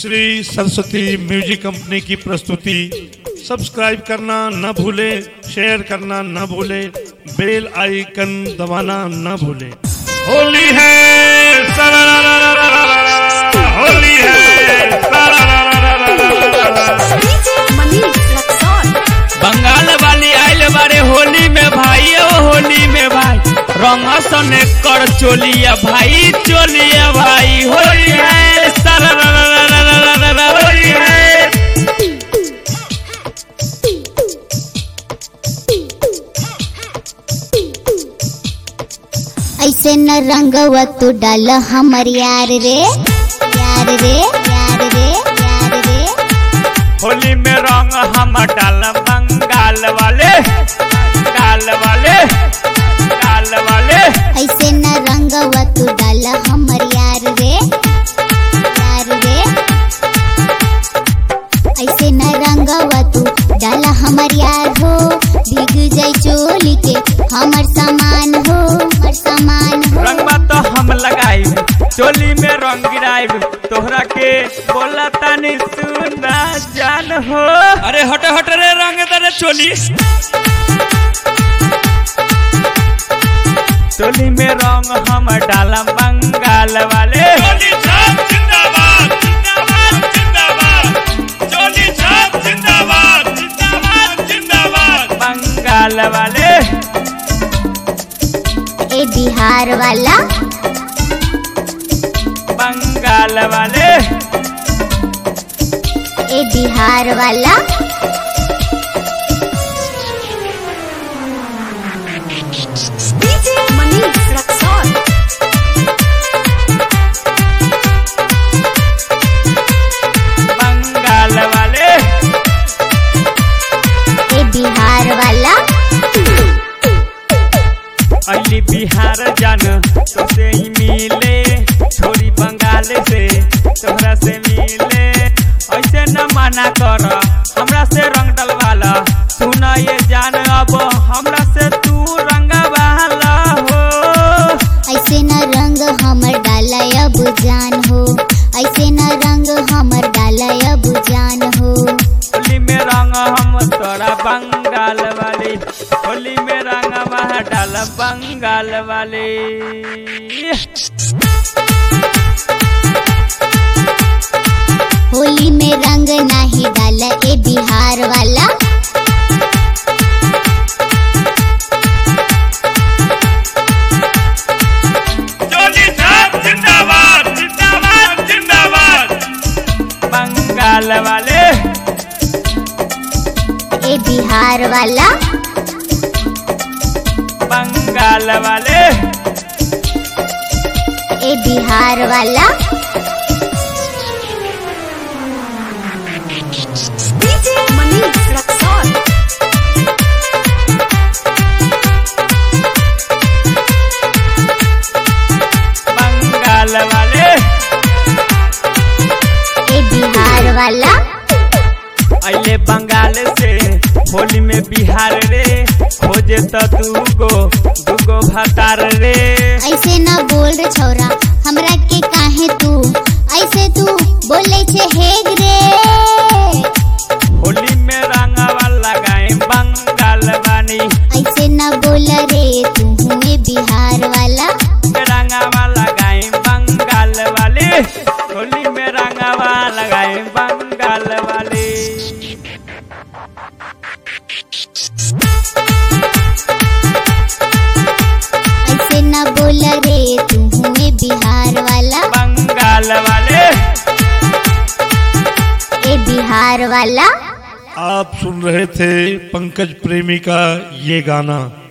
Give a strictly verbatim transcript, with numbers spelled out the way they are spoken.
Shri Saraswati music company की प्रस्तुति। Subscribe करना न भूले, शेयर करना न भूले, बेल आइकन दबाना न भूले। होली है होली है बंगाल वाली आइल बारे होली में भाई, ओ होली में भाई रंग सने कर चोलिया भाई, चोलिया भाई होली है सारा होली है। ऐसे न रंगवा तू डाल हमर यार रे यार रे यार रे यार रे। होली में रंग हम डाल बंगाल वाले डाल वाले डाल वाले। ऐसे न रंगवा तू डाल हमर यार रे यार रे। ऐसे न रंगवा तू डाल हमर यार हो, भीग जाई चोली के हमर सामान हो हमर सामान हो। रंगवा तो हम लगाई चोली में रंग गिराई, तोहरा के बोला तानी सुना जान हो। अरे हट हट रे रंग दे चोली, चोली में रंग हम डाला बंगाल वाले। चोली छाप जिंदाबाद जिंदाबाद जिंदाबाद, चोली छाप जिंदाबाद जिंदाबाद जिंदाबाद। बंगाल वाले ए बिहार वाला बंगाल वाले ए बिहार वाला। बंगाल वाले ए बिहार वाला। अली बिहार जान तो से ही मिले, छोरी बंगाल से तोहरा से मिले। ऐसे न मना कर हमरा से रंग डलवाला, सुना ये जान अब हमरा से तू रंग वाला हो। ऐसे न रंग हमर डाला अब जान हो, ऐसे न रंग हमर डाला अब जान हो। होली में रंग हम तोरा बंगाल वाले, होली में रंग वहाँ डाल बंगाल वाले। होली में रंग नाही डाला ए बिहार वाला। चोली छाप जिंदाबाद जिंदाबाद जिंदाबाद। बंगाल वाले ए बिहार वाला। बंगाल वाले ए बिहार वाला। बंगाल वाले ए बिहार वाला। अले बंगाल से होली में बिहार रे, खोजे तो दूगो दूगो भतार रे। ऐसे न बोल रे छौरा हमरा के काहे तू ऐसे तू बोले छे हेग रे। होली में रंगवा लगाए बंगाल वाली, ऐसे न बोल रे तू हुए बिहार वाला। रंगवा लगाए बंगाल वाले, होली में रंगवा लगाए बंगाल वाले। ऐसे न बोल रे तू हुए बिहार वाला। बंगाल वाले ए बिहार वाला। आप सुन रहे थे पंकज प्रेमी का ये गाना।